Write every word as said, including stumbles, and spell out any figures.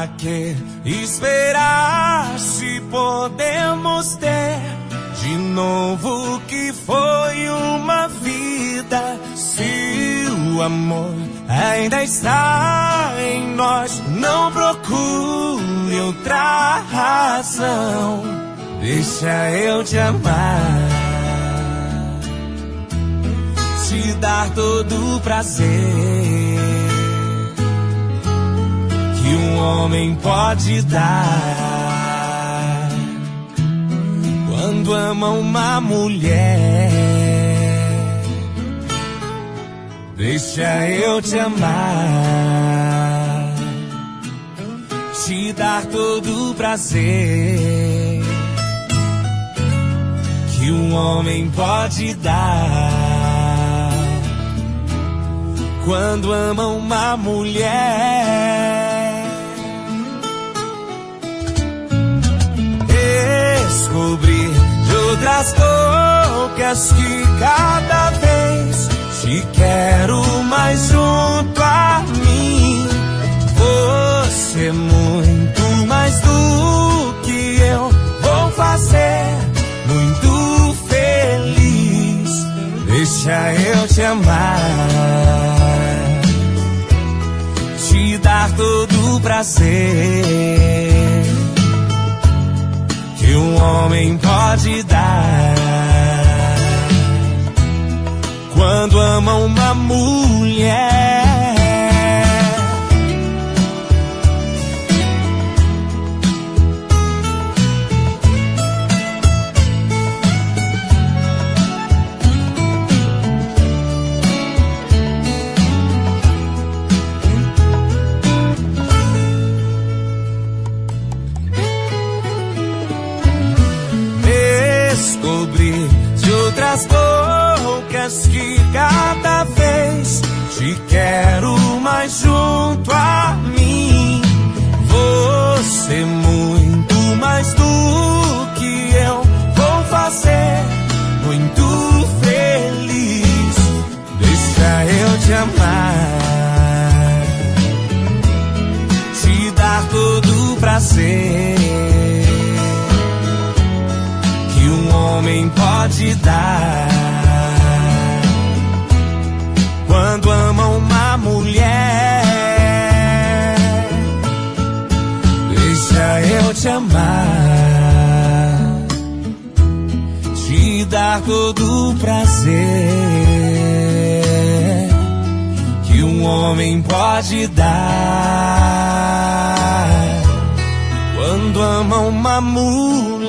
Pra que esperar se podemos ter de novo o que foi uma vida? Se o amor ainda está em nós, não procure outra razão. Deixa eu te amar, te dar todo o prazer que um homem pode dar quando ama uma mulher. Deixa eu te amar, te dar todo o prazer que um homem pode dar quando ama uma mulher. Descobrir de outras bocas que cada vez te quero mais junto a mim. Você é muito mais do que eu vou fazer, muito feliz. Deixa eu te amar, te dar todo o prazer que um homem pode dar quando ama uma mulher. Descobrir de outras bocas que cada vez te quero mais junto a mim. Você muito mais do que eu vou fazer, muito feliz. Deixa eu te amar, te dar todo o prazer que um homem pode dar quando ama uma mulher. Deixa eu te amar, te dar todo o prazer que um homem pode dar quando ama uma mulher.